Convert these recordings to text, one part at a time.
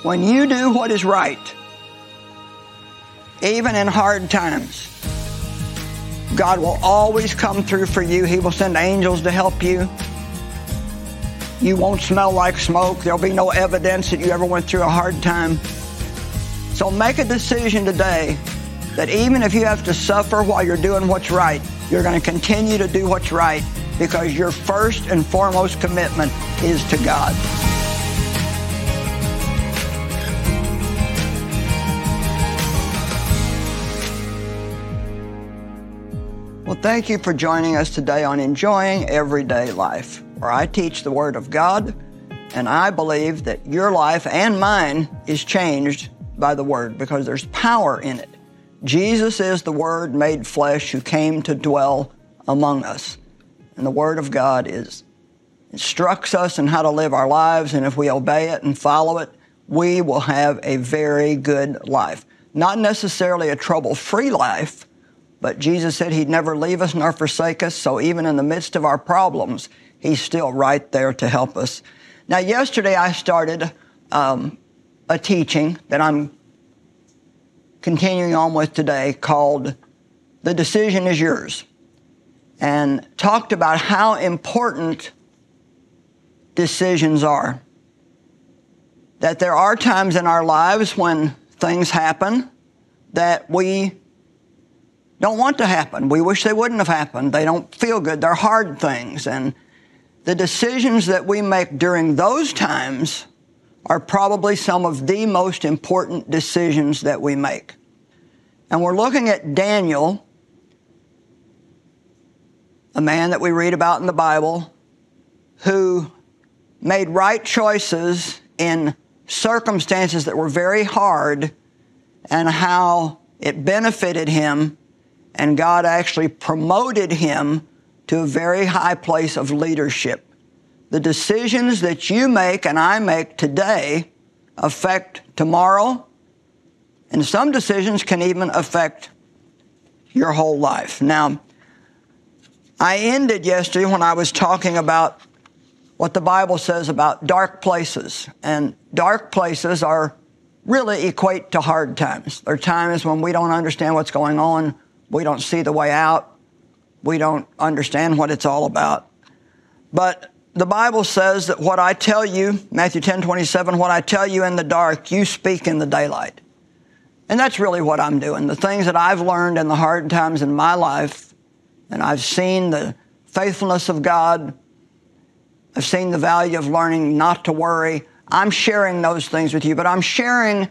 When you do what is right, even in hard times, God will always come through for you. He will send angels to help you. You won't smell like smoke. There'll be no evidence that you ever went through a hard time. So make a decision today that even if you have to suffer while you're doing what's right, you're going to continue to do what's right because your first and foremost commitment is to God. Well, thank you for joining us today on Enjoying Everyday Life, where I teach the Word of God, and I believe that your life and mine is changed by the Word because there's power in it. Jesus is the Word made flesh who came to dwell among us. And the Word of God instructs us in how to live our lives, and if we obey it and follow it, we will have a very good life. Not necessarily a trouble-free life, but Jesus said He'd never leave us nor forsake us, so even in the midst of our problems, He's still right there to help us. Now, yesterday I started a teaching that I'm continuing on with today called The Decision is Yours, and talked about how important decisions are. That there are times in our lives when things happen that we don't want to happen. We wish they wouldn't have happened. They don't feel good. They're hard things. And the decisions that we make during those times are probably some of the most important decisions that we make. And we're looking at Daniel, a man that we read about in the Bible, who made right choices in circumstances that were very hard, and how it benefited him, and God actually promoted him to a very high place of leadership. The decisions that you make and I make today affect tomorrow, and some decisions can even affect your whole life. Now, I ended yesterday when I was talking about what the Bible says about dark places. And dark places really equate to hard times. There are times when we don't understand what's going on. We don't see the way out. We don't understand what it's all about. But the Bible says that what I tell you, Matthew 10:27, what I tell you in the dark, you speak in the daylight. And that's really what I'm doing. The things that I've learned in the hard times in my life, and I've seen the faithfulness of God, I've seen the value of learning not to worry. I'm sharing those things with you, but I'm sharing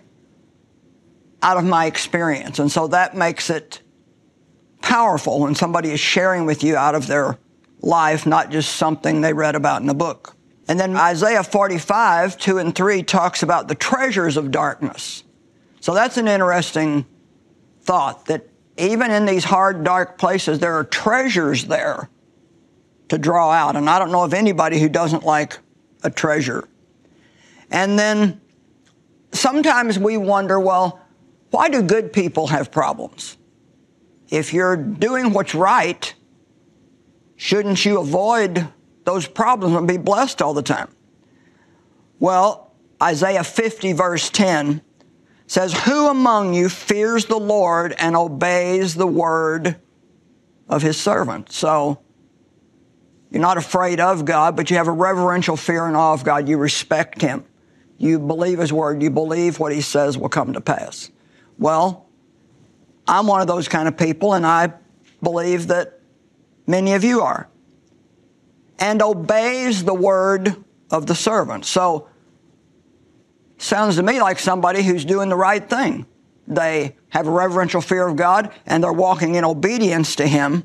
out of my experience. And so that makes it powerful when somebody is sharing with you out of their life, not just something they read about in a book. And then Isaiah 45, 2 and 3 talks about the treasures of darkness. So that's an interesting thought, that even in these hard, dark places, there are treasures there to draw out. And I don't know of anybody who doesn't like a treasure. And then sometimes we wonder, well, why do good people have problems? If you're doing what's right, shouldn't you avoid those problems and be blessed all the time? Well, Isaiah 50 verse 10 says, "Who among you fears the Lord and obeys the word of His servant?" So you're not afraid of God, but you have a reverential fear and awe of God. You respect Him. You believe His word. You believe what He says will come to pass. Well, I'm one of those kind of people, and I believe that many of you are. And obeys the word of the servant. So, sounds to me like somebody who's doing the right thing. They have a reverential fear of God, and they're walking in obedience to Him.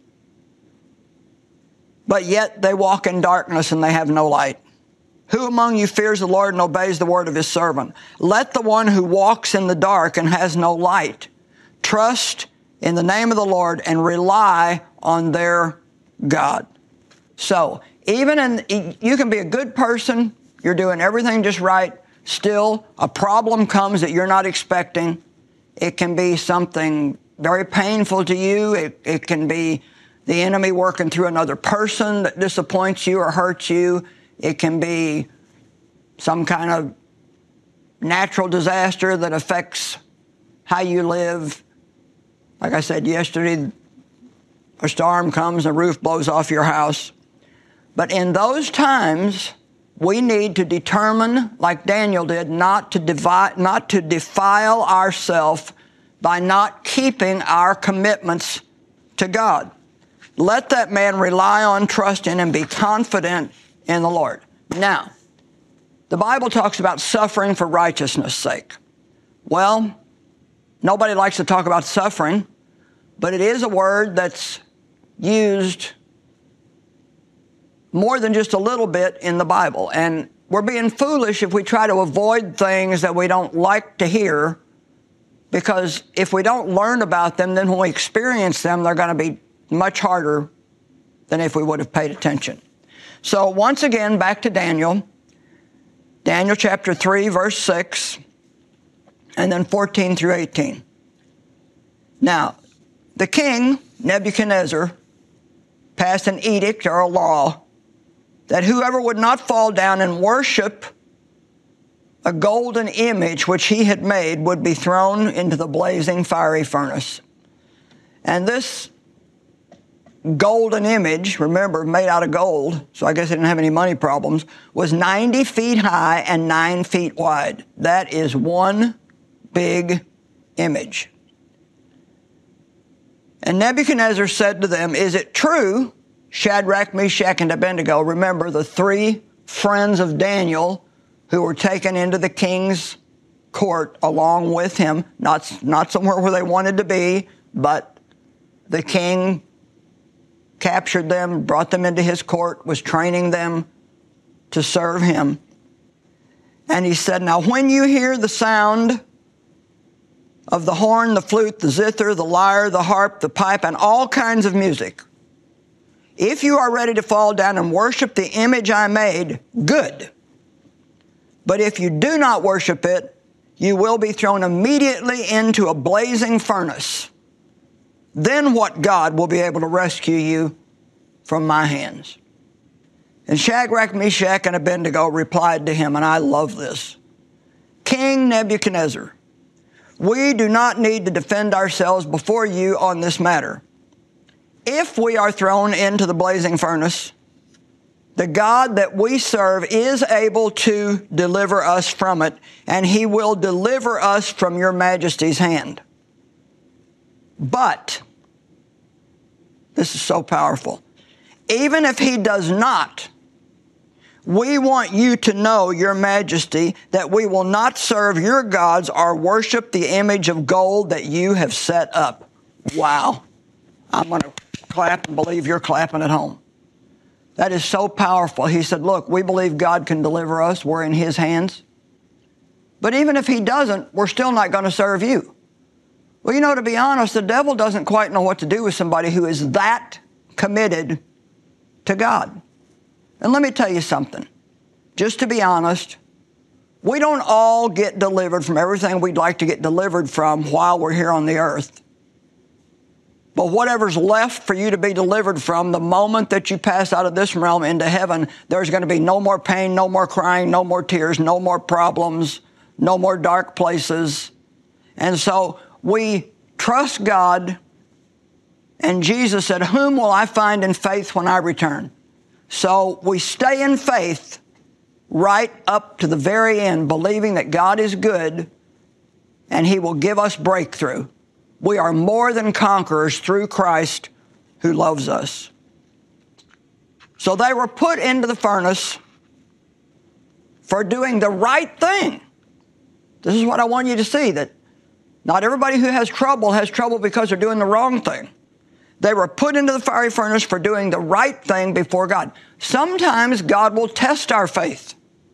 But yet they walk in darkness and they have no light. Who among you fears the Lord and obeys the word of His servant? Let the one who walks in the dark and has no light trust in the name of the Lord and rely on their God. So, you can be a good person, you're doing everything just right, still a problem comes that you're not expecting. It can be something very painful to you. It can be the enemy working through another person that disappoints you or hurts you. It can be some kind of natural disaster that affects how you live. Like I said yesterday, a storm comes, a roof blows off your house. But in those times, we need to determine, like Daniel did, not to defile ourselves by not keeping our commitments to God. Let that man rely on, trust in, and be confident in the Lord. Now, the Bible talks about suffering for righteousness' sake. Well, nobody likes to talk about suffering, but it is a word that's used more than just a little bit in the Bible. And we're being foolish if we try to avoid things that we don't like to hear, because if we don't learn about them, then when we experience them, they're going to be much harder than if we would have paid attention. So once again, back to Daniel. Daniel chapter 3, verse 6, and then 14 through 18. Now, the king, Nebuchadnezzar, passed an edict or a law that whoever would not fall down and worship a golden image which he had made would be thrown into the blazing fiery furnace. And this golden image, remember, made out of gold, so I guess it didn't have any money problems, was 90 feet high and 9 feet wide. That is one big image. And Nebuchadnezzar said to them, "Is it true, Shadrach, Meshach, and Abednego," remember the three friends of Daniel who were taken into the king's court along with him, not somewhere where they wanted to be, but the king captured them, brought them into his court, was training them to serve him. And he said, "Now when you hear the sound of the horn, the flute, the zither, the lyre, the harp, the pipe, and all kinds of music, if you are ready to fall down and worship the image I made, good. But if you do not worship it, you will be thrown immediately into a blazing furnace. Then what God will be able to rescue you from my hands?" And Shadrach, Meshach, and Abednego replied to him, and I love this, "King Nebuchadnezzar, we do not need to defend ourselves before you on this matter. If we are thrown into the blazing furnace, the God that we serve is able to deliver us from it, and he will deliver us from your majesty's hand. But," this is so powerful, "even if he does not, we want you to know, your majesty, that we will not serve your gods or worship the image of gold that you have set up." Wow. I'm going to clap and believe you're clapping at home. That is so powerful. He said, look, we believe God can deliver us. We're in his hands. But even if he doesn't, we're still not going to serve you. Well, you know, to be honest, the devil doesn't quite know what to do with somebody who is that committed to God. And let me tell you something. Just to be honest, we don't all get delivered from everything we'd like to get delivered from while we're here on the earth. But whatever's left for you to be delivered from, the moment that you pass out of this realm into heaven, there's going to be no more pain, no more crying, no more tears, no more problems, no more dark places. And so we trust God, and Jesus said, "Whom will I find in faith when I return?" So we stay in faith right up to the very end, believing that God is good and he will give us breakthrough. We are more than conquerors through Christ who loves us. So they were put into the furnace for doing the right thing. This is what I want you to see, that not everybody who has trouble because they're doing the wrong thing. They were put into the fiery furnace for doing the right thing before God. Sometimes God will test our faith.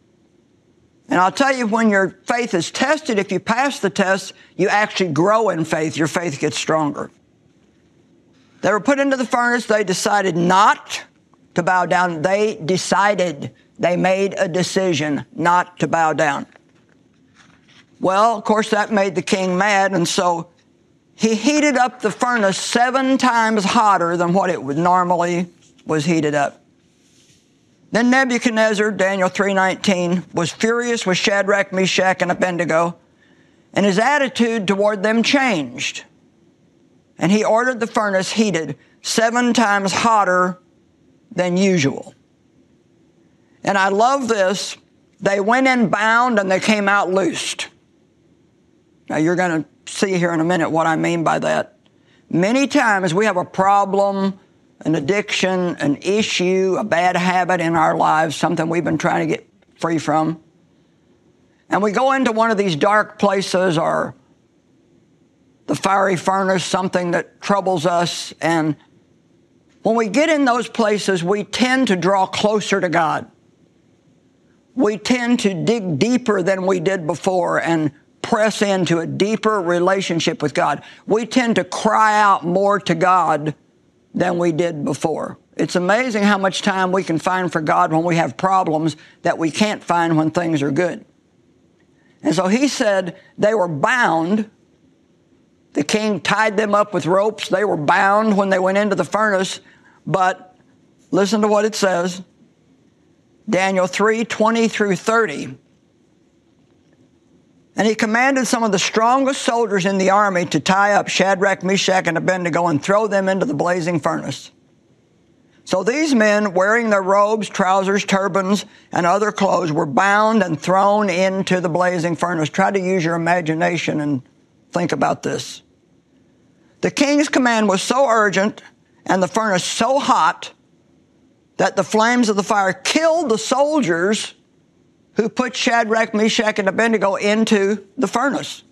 And I'll tell you, when your faith is tested, if you pass the test, you actually grow in faith. Your faith gets stronger. They were put into the furnace. They decided not to bow down. They made a decision not to bow down. Well, of course, that made the king mad, and so he heated up the furnace 7 times hotter than what it would normally was heated up. Then Nebuchadnezzar, Daniel 3:19, was furious with Shadrach, Meshach, and Abednego, and his attitude toward them changed. And he ordered the furnace heated 7 times hotter than usual. And I love this. They went in bound and they came out loosed. Now you're going to see here in a minute what I mean by that. Many times we have a problem, an addiction, an issue, a bad habit in our lives, something we've been trying to get free from. And we go into one of these dark places or the fiery furnace, something that troubles us. And when we get in those places, we tend to draw closer to God. We tend to dig deeper than we did before and press into a deeper relationship with God. We tend to cry out more to God than we did before. It's amazing how much time we can find for God when we have problems that we can't find when things are good. And so he said they were bound. The king tied them up with ropes. They were bound when they went into the furnace. But listen to what it says. Daniel 3:20 through 30. And he commanded some of the strongest soldiers in the army to tie up Shadrach, Meshach, and Abednego and throw them into the blazing furnace. So these men, wearing their robes, trousers, turbans, and other clothes, were bound and thrown into the blazing furnace. Try to use your imagination and think about this. The king's command was so urgent and the furnace so hot that the flames of the fire killed the soldiers who put Shadrach, Meshach, and Abednego into the furnace.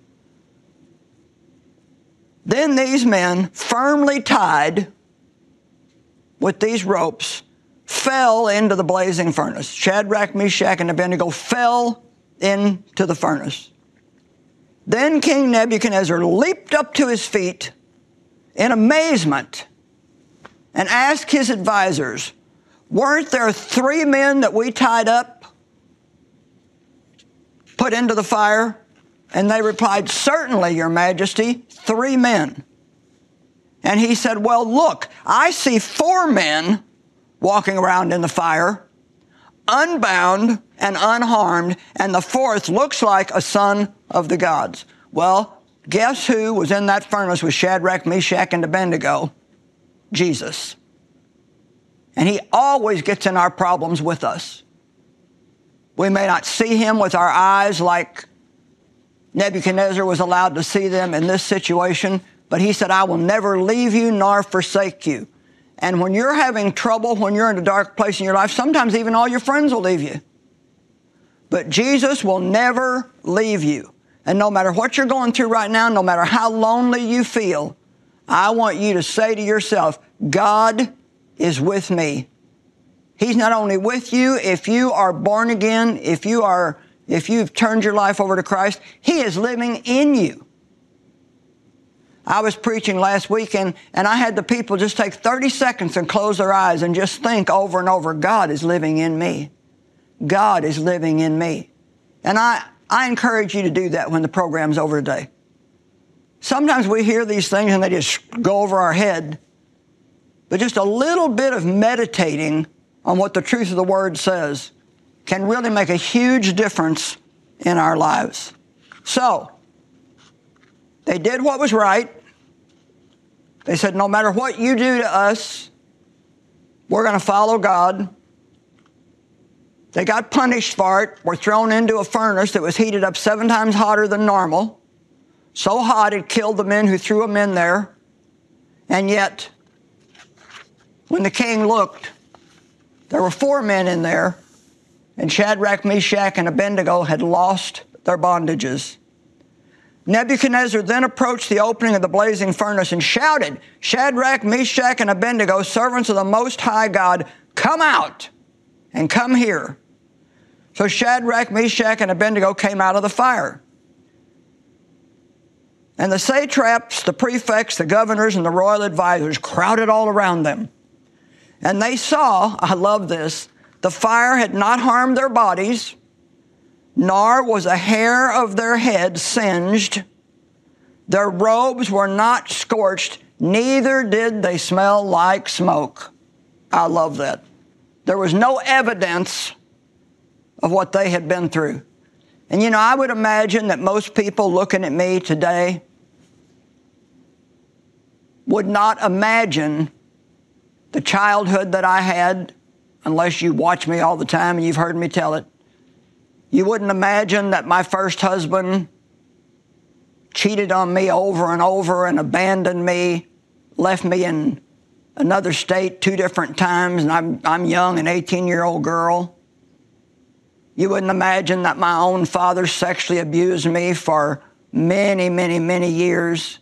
Then these men, firmly tied with these ropes, fell into the blazing furnace. Shadrach, Meshach, and Abednego fell into the furnace. Then King Nebuchadnezzar leaped up to his feet in amazement and asked his advisors, "Weren't there 3 men that we tied up, put into the fire?" And they replied, "Certainly, Your Majesty, 3 men. And he said, "Well, look, I see 4 men walking around in the fire, unbound and unharmed, and the 4th looks like a son of the gods." Well, guess who was in that furnace with Shadrach, Meshach, and Abednego? Jesus. And he always gets in our problems with us. We may not see him with our eyes like Nebuchadnezzar was allowed to see them in this situation, but he said, "I will never leave you nor forsake you." And when you're having trouble, when you're in a dark place in your life, sometimes even all your friends will leave you. But Jesus will never leave you. And no matter what you're going through right now, no matter how lonely you feel, I want you to say to yourself, God is with me. He's not only with you if you are born again, if you've turned your life over to Christ, He is living in you. I was preaching last weekend, and I had the people just take 30 seconds and close their eyes and just think over and over, God is living in me. God is living in me. And I encourage you to do that when the program's over today. Sometimes we hear these things and they just go over our head. But just a little bit of meditating on what the truth of the Word says can really make a huge difference in our lives. So, they did what was right. They said, no matter what you do to us, we're going to follow God. They got punished for it, were thrown into a furnace that was heated up 7 times hotter than normal. So hot it killed the men who threw them in there. And yet, when the king looked, there were 4 men in there, and Shadrach, Meshach, and Abednego had lost their bondages. Nebuchadnezzar then approached the opening of the blazing furnace and shouted, "Shadrach, Meshach, and Abednego, servants of the Most High God, come out and come here." So Shadrach, Meshach, and Abednego came out of the fire. And the satraps, the prefects, the governors, and the royal advisors crowded all around them. And they saw, I love this, the fire had not harmed their bodies, nor was a hair of their head singed. Their robes were not scorched, neither did they smell like smoke. I love that. There was no evidence of what they had been through. And you know, I would imagine that most people looking at me today would not imagine the childhood that I had, unless you watch me all the time and you've heard me tell it. You wouldn't imagine that my first husband cheated on me over and over and abandoned me, left me in another state 2 different times, and I'm young, an 18-year-old girl. You wouldn't imagine that my own father sexually abused me for many, many, many years.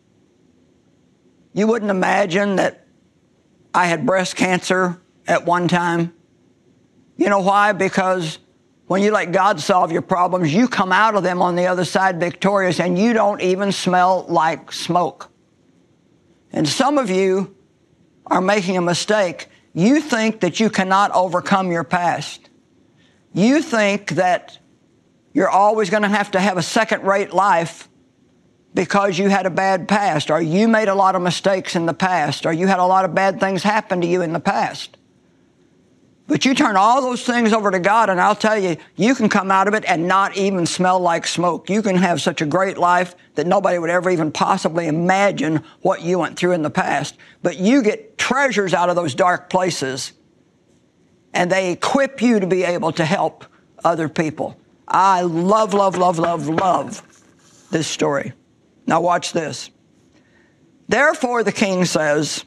You wouldn't imagine that I had breast cancer at one time. You know why? Because when you let God solve your problems, you come out of them on the other side victorious, and you don't even smell like smoke. And some of you are making a mistake. You think that you cannot overcome your past. You think that you're always going to have a second-rate life because you had a bad past, or you made a lot of mistakes in the past, or you had a lot of bad things happen to you in the past. But you turn all those things over to God, and I'll tell you, you can come out of it and not even smell like smoke. You can have such a great life that nobody would ever even possibly imagine what you went through in the past. But you get treasures out of those dark places, and they equip you to be able to help other people. I love, love, love, love, love this story. Now watch this. Therefore, the king says,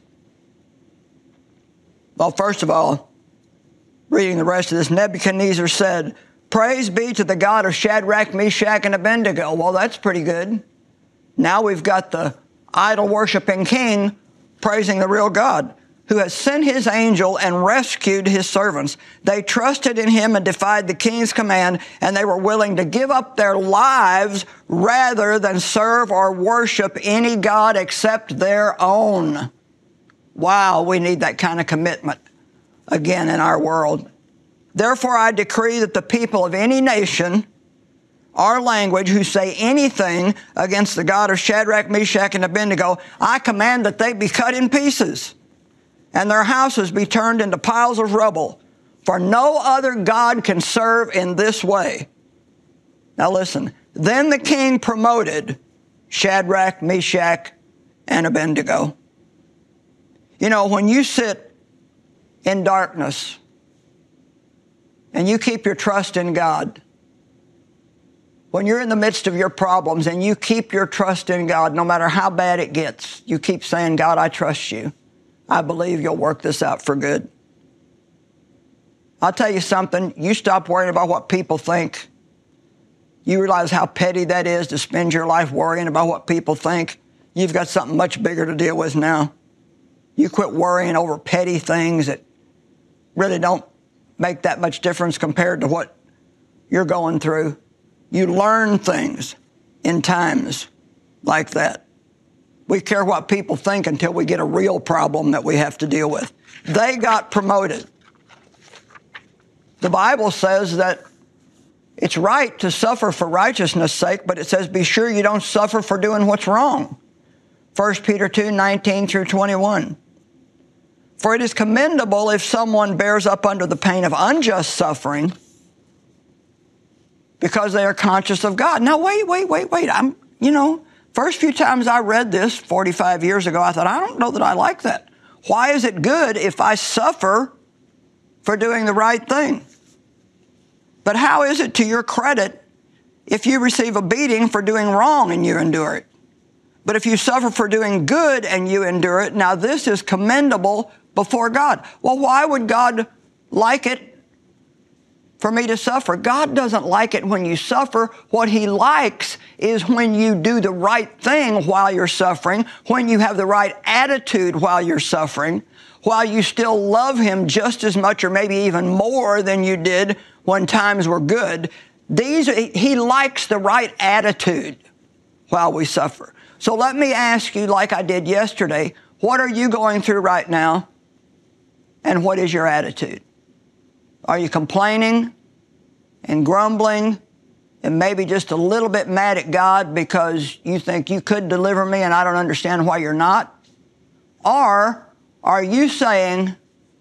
well, first of all, reading the rest of this, Nebuchadnezzar said, "Praise be to the God of Shadrach, Meshach, and Abednego." Well, that's pretty good. Now we've got the idol-worshiping king praising the real God, who has sent his angel and rescued his servants. They trusted in him and defied the king's command, and they were willing to give up their lives rather than serve or worship any god except their own. Wow, we need that kind of commitment again in our world. Therefore, I decree that the people of any nation or language who say anything against the God of Shadrach, Meshach, and Abednego, I command that they be cut in pieces and their houses be turned into piles of rubble, for no other God can serve in this way. Now listen, then the king promoted Shadrach, Meshach, and Abednego. You know, when you sit in darkness and you keep your trust in God, when you're in the midst of your problems and you keep your trust in God, no matter how bad it gets, you keep saying, God, I trust you. I believe you'll work this out for good. I'll tell you something, you stop worrying about what people think. You realize how petty that is to spend your life worrying about what people think. You've got something much bigger to deal with now. You quit worrying over petty things that really don't make that much difference compared to what you're going through. You learn things in times like that. We care what people think until we get a real problem that we have to deal with. They got promoted. The Bible says that it's right to suffer for righteousness' sake, but it says be sure you don't suffer for doing what's wrong. 1 Peter 2:19 through 21. For it is commendable if someone bears up under the pain of unjust suffering because they are conscious of God. Now, wait. First few times I read this 45 years ago, I thought, I don't know that I like that. Why is it good if I suffer for doing the right thing? But how is it to your credit if you receive a beating for doing wrong and you endure it? But if you suffer for doing good and you endure it, now this is commendable before God. Well, why would God like it for me to suffer? God doesn't like it when you suffer. What he likes is when you do the right thing while you're suffering, when you have the right attitude while you're suffering, while you still love him just as much or maybe even more than you did when times were good. He likes the right attitude while we suffer. So let me ask you, like I did yesterday, what are you going through right now? And what is your attitude? Are you complaining and grumbling and maybe just a little bit mad at God because you think you could deliver me and I don't understand why you're not? Or are you saying,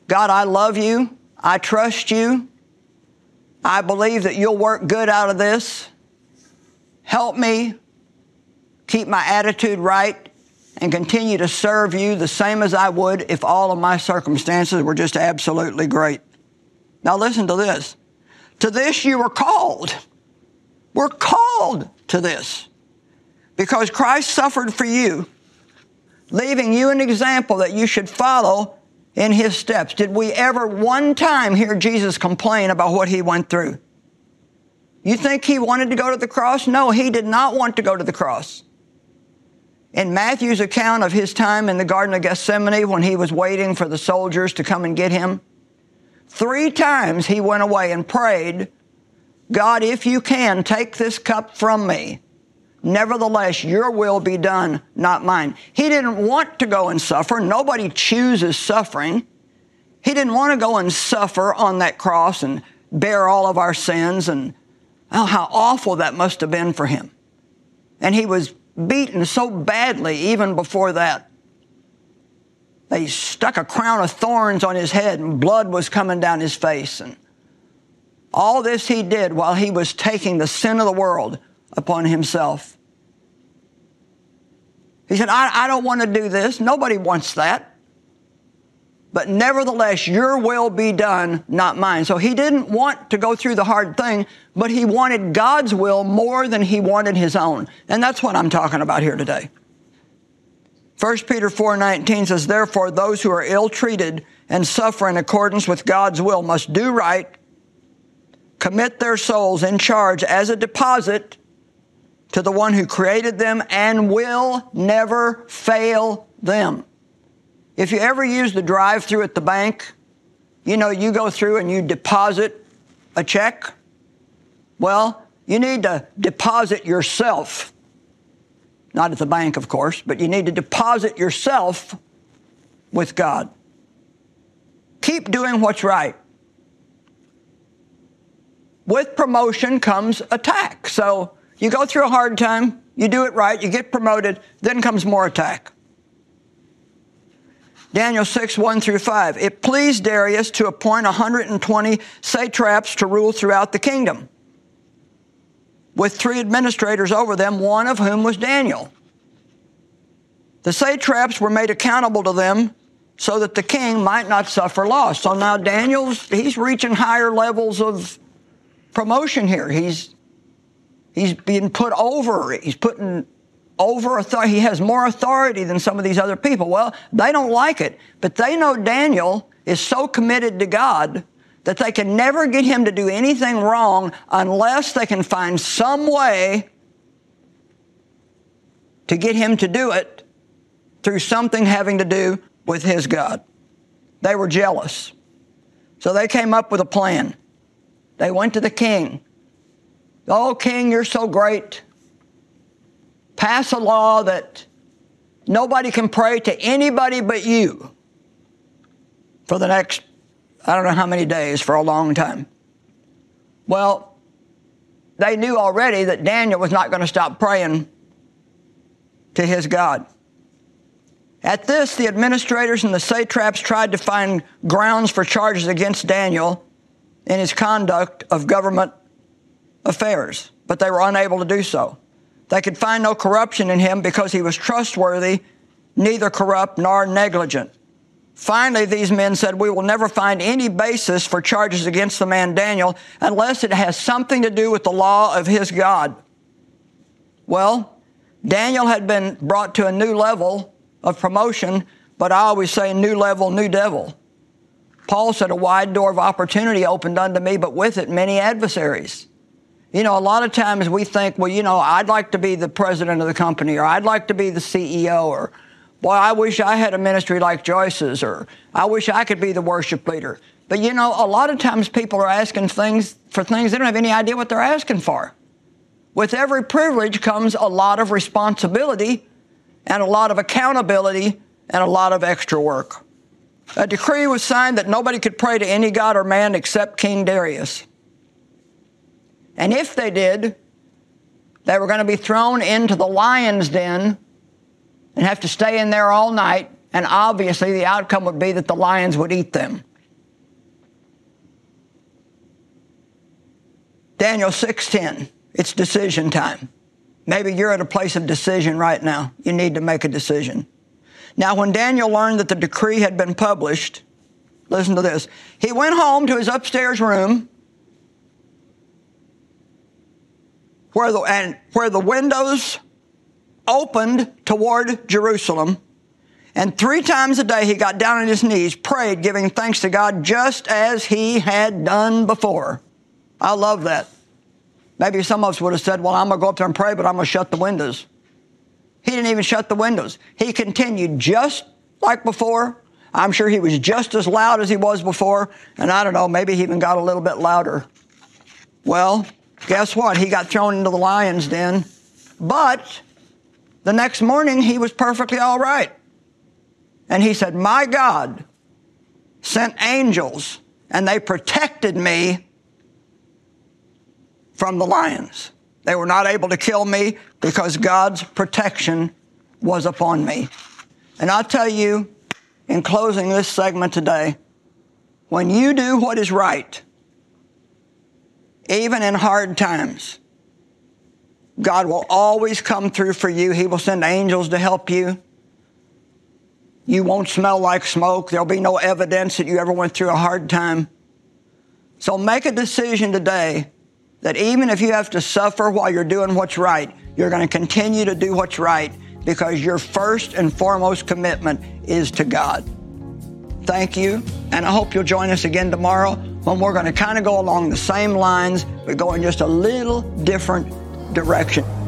God, I love you. I trust you. I believe that you'll work good out of this. Help me keep my attitude right and continue to serve you the same as I would if all of my circumstances were just absolutely great. Now listen to this. To this you were called. We're called to this because Christ suffered for you, leaving you an example that you should follow in his steps. Did we ever one time hear Jesus complain about what he went through? You think he wanted to go to the cross? No, he did not want to go to the cross. In Matthew's account of his time in the Garden of Gethsemane when he was waiting for the soldiers to come and get him, 3 times he went away and prayed, God, if you can, take this cup from me. Nevertheless, your will be done, not mine. He didn't want to go and suffer. Nobody chooses suffering. He didn't want to go and suffer on that cross and bear all of our sins. And oh, how awful that must have been for him. And he was beaten so badly even before that. They stuck a crown of thorns on his head and blood was coming down his face. And all this he did while he was taking the sin of the world upon himself. He said, I don't want to do this. Nobody wants that. But nevertheless, your will be done, not mine. So he didn't want to go through the hard thing, but he wanted God's will more than he wanted his own. And that's what I'm talking about here today. 1 Peter 4:19 says, therefore, those who are ill-treated and suffer in accordance with God's will must do right, commit their souls in charge as a deposit to the one who created them and will never fail them. If you ever use the drive-thru at the bank, you know, you go through and you deposit a check. Well, you need to deposit yourself. Not at the bank, of course, but you need to deposit yourself with God. Keep doing what's right. With promotion comes attack. So you go through a hard time, you do it right, you get promoted, then comes more attack. Daniel 6:1-5. It pleased Darius to appoint 120 satraps to rule throughout the kingdom, with 3 administrators over them, one of whom was Daniel. The satraps were made accountable to them so that the king might not suffer loss. So now he's reaching higher levels of promotion here. He's being put over. He's putting over authority. He has more authority than some of these other people. Well, they don't like it, but they know Daniel is so committed to God that they can never get him to do anything wrong unless they can find some way to get him to do it through something having to do with his God. They were jealous. So they came up with a plan. They went to the king. Oh, king, you're so great. Pass a law that nobody can pray to anybody but you for the next, I don't know how many days, for a long time. Well, they knew already that Daniel was not going to stop praying to his God. At this, the administrators and the satraps tried to find grounds for charges against Daniel in his conduct of government affairs, but they were unable to do so. They could find no corruption in him because he was trustworthy, neither corrupt nor negligent. Finally, these men said, we will never find any basis for charges against the man Daniel unless it has something to do with the law of his God. Well, Daniel had been brought to a new level of promotion, but I always say new level, new devil. Paul said, a wide door of opportunity opened unto me, but with it many adversaries. You know, a lot of times we think, well, you know, I'd like to be the president of the company, or I'd like to be the CEO, or, boy, I wish I had a ministry like Joyce's, or I wish I could be the worship leader. But, you know, a lot of times people are asking things for things they don't have any idea what they're asking for. With every privilege comes a lot of responsibility and a lot of accountability and a lot of extra work. A decree was signed that nobody could pray to any god or man except King Darius. And if they did, they were going to be thrown into the lion's den and have to stay in there all night. And obviously the outcome would be that the lions would eat them. Daniel 6:10, it's decision time. Maybe you're at a place of decision right now. You need to make a decision. Now, when Daniel learned that the decree had been published, listen to this. He went home to his upstairs room where the windows opened toward Jerusalem. And 3 times a day he got down on his knees, prayed, giving thanks to God just as he had done before. I love that. Maybe some of us would have said, well, I'm going to go up there and pray, but I'm going to shut the windows. He didn't even shut the windows. He continued just like before. I'm sure he was just as loud as he was before. And I don't know, maybe he even got a little bit louder. Well, guess what? He got thrown into the lion's den. But the next morning, he was perfectly all right. And he said, my God sent angels, and they protected me from the lions. They were not able to kill me because God's protection was upon me. And I'll tell you, in closing this segment today, when you do what is right, even in hard times, God will always come through for you. He will send angels to help you. You won't smell like smoke. There'll be no evidence that you ever went through a hard time. So make a decision today that even if you have to suffer while you're doing what's right, you're going to continue to do what's right because your first and foremost commitment is to God. Thank you, and I hope you'll join us again tomorrow when we're going to kind of go along the same lines, but go in just a little different direction.